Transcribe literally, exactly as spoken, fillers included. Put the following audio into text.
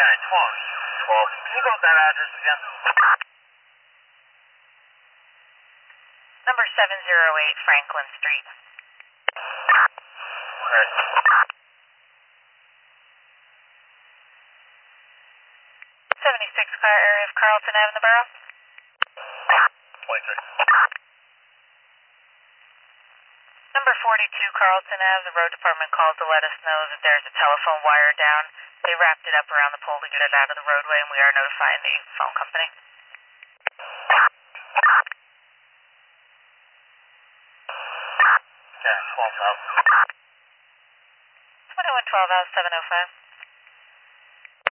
Okay, twelve. twelve. Can you go with that address again? Number seven zero eight Franklin Street. Okay. seventy-six car area of Carlton Avenue, the borough. twenty-three. Number forty-two Carlton Ave, the road department called to let us know that there's a telephone wire down. They wrapped it up around the pole to get it out of the roadway, and we are notifying the phone company. Okay, twelve thousand. twenty-one twelve out seven oh five.